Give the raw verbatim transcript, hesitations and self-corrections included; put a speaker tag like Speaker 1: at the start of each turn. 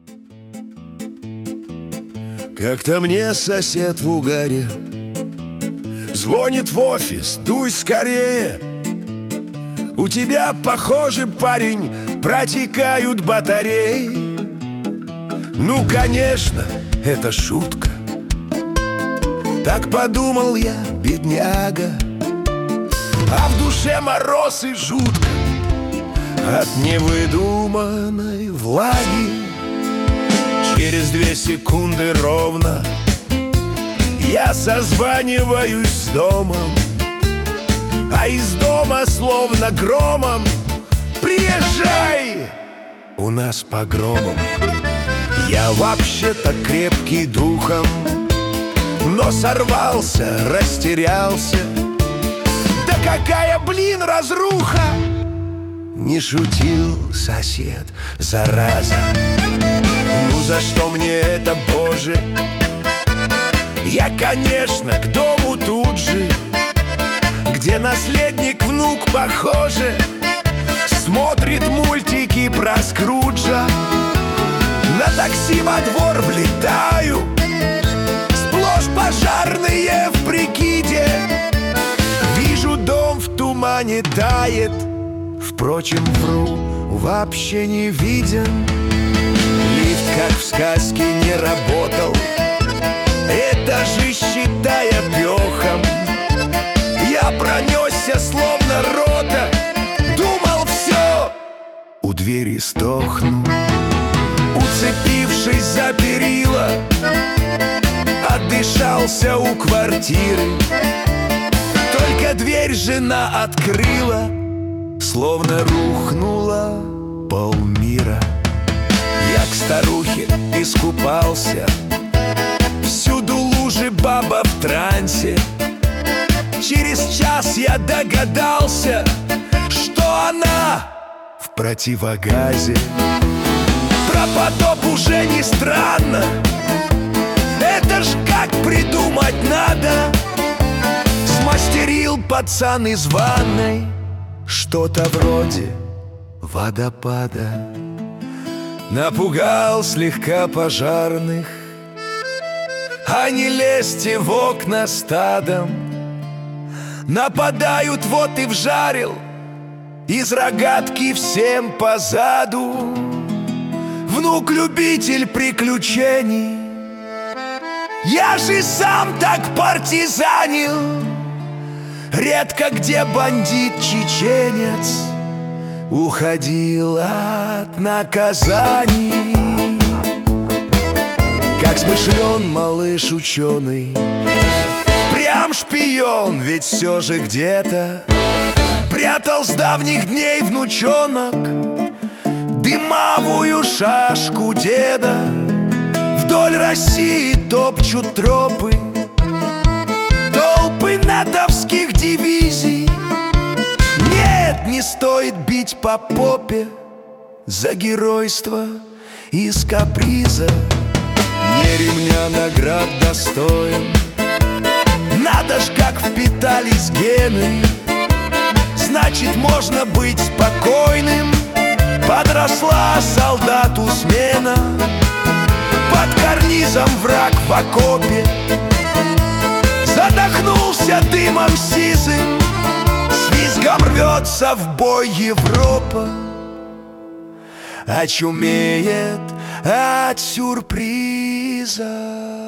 Speaker 1: Как-то мне сосед в угаре звонит в офис: дуй скорее, у тебя, похоже, парень, протекают батареи. Ну, конечно, это шутка. Так подумал я, бедняга, а в душе мороз и жутко от невыдуманной влаги. Через две секунды ровно я созваниваюсь с домом, а из дома словно громом: приезжай, у нас погромом. Я вообще-то крепкий духом, но сорвался, растерялся. Да какая, блин, разруха! Не шутил сосед, зараза. Ну за что мне это, боже? Я, конечно, к дому тут же, где наследник, внук, похоже, смотрит мультики про Скруджа. На такси во двор влетаю, сплошь пожарные в прикиде. Вижу, дом в тумане тает, впрочем, вру, вообще не виден. Лифт, как в сказке, не работал, этажи считая пехом. Я пронесся, словно рота, думал, все, у двери стохну. Уцепившись за перила, отдышался у квартиры. Только дверь жена открыла, словно рухнула полмира. Я к старухе искупался, всюду лужи, баба в трансе. Через час я догадался, что она в противогазе. Про потоп уже не странно, это ж как придумать надо. Смастерил пацан из ванной что-то вроде водопада. Напугал слегка пожарных: а не лезьте в окна стадом, нападают, вот и вжарил из рогатки всем по заду. Внук-любитель приключений, я же сам так партизанил. Редко где бандит-чеченец уходил от наказаний. Как смышлен малыш ученый, прям шпион, ведь все же где-то прятал с давних дней внучонок дымовую шашку деда. Вдоль России топчут тропы толпы натовских дивизий. Нет, не стоит бить по попе за геройство из каприза. Не ремня наград достоин, надо ж как впитались гены. Значит, можно быть спокойным. Подросла солдату смена, под карнизом враг в окопе. Задохнулся дымом сизым, с визгом рвется в бой Европа. Очумеет от сюрприза.